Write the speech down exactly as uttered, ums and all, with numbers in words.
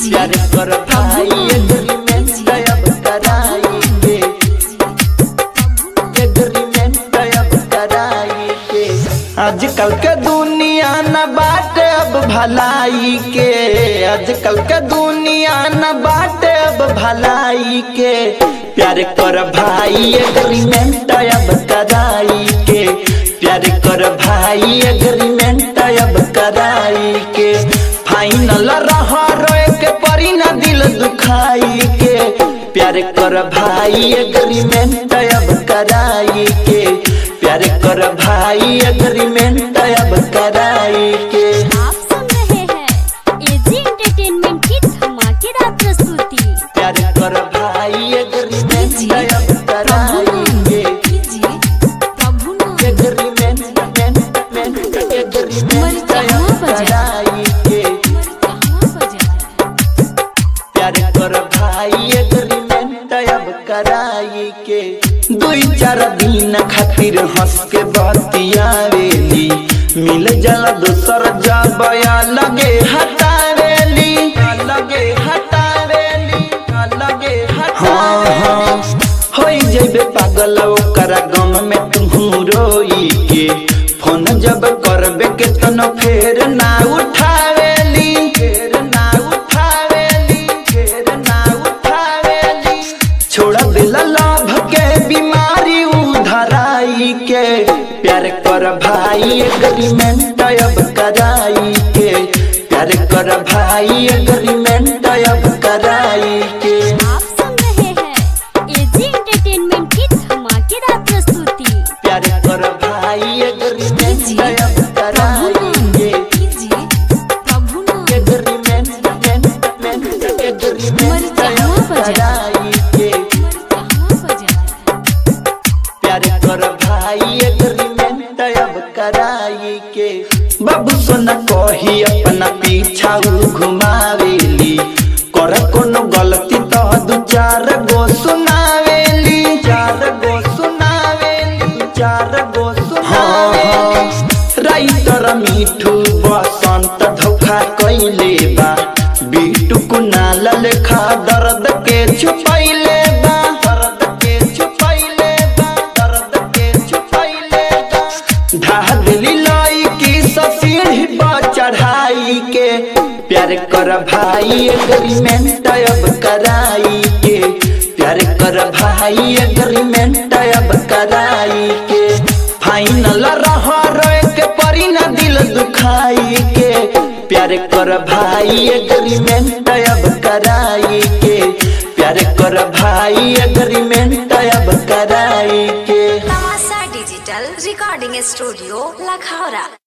प्यार कर भाई एग्रीमेंट अब कराई के, एग्रीमेंट अब कराई के। आजकल के दुनिया न बाटे अब भलाई के, आजकल के दुनिया न बाटे अब भलाई के। प्यार कर भाई एग्रीमेंट अब कराई के, प्यार कर भाई एग्रीमेंट अब कराई के। फाइनल रहा रोए के परी ना दिल दुखाई के। प्यार कर भाई एग्रीमेंट अब कराई के, प्यार कर भाई एग्रीमेंट अब कराई के। आप सुन रहे हैं एजी एंटरटेनमेंट की धमाकेदार प्रस्तुति। प्यार कर भाई एग्रीमेंट अब कराई के, एग्रीमेंट एग्रीमेंट अब कराई के। प्यार कर भाई एग्रीमेंट अब कराई के। दुई चार दिन खातिर हंस के बतियावेली, मिल जाला दोसर जबया लगे हटावेली, लगे हटावेली, लगे हटावेली। होई जेबे पागल ओकरा गम में तुहू रोई के। फोन जब करबे के तनो फेर ना उठावेली, फेर ना उठावेली, फेर ना उठावेली। छोड़ दिला लव के बीमारी उधराई के। प्यार कर भाई एग्रीमेंट अब कराई के, प्यार कर भाई एग्रीमेंट अब कराई के। आप सुन रहे हैं एजी एंटरटेनमेंट की धमाकेदार प्रस्तुति। प्यार कर भाई एग्रीमेंट अब कराई के, एग्रीमेंट एग्रीमेंट अब कराई के। प्यार कर भाई एग्रीमेंट अब कराई के। बाबू सोना कही अपना पीछा घुमावेली, कर कोनो गलती तो दू चार गो सुनावेली, चार गो सुनावेली, चार गो सुनावेली। राइटर मिठू बसंत धोखा कइले बा, बिटू कुनाल लेखा दर्द के छुपैले बा, दर्द के छुपैले बा, दर्द के छुपैले बा। ढा दिली लाई की सीढ़ी पर चढ़ाई के। प्यार कर भाई एग्रीमेंट अब कराई के, प्यार कर भाई एग्रीमेंट अब कराई के। फाइनल रहा रोए के परी ना दिल दुखाई के। प्यार कर भाई एग्रीमेंट अब कराई के, प्यार कर भाई एग्रीमेंट अब कराई के। तमाशा डिजिटल रिकॉर्डिंग स्टूडियो लखौरा।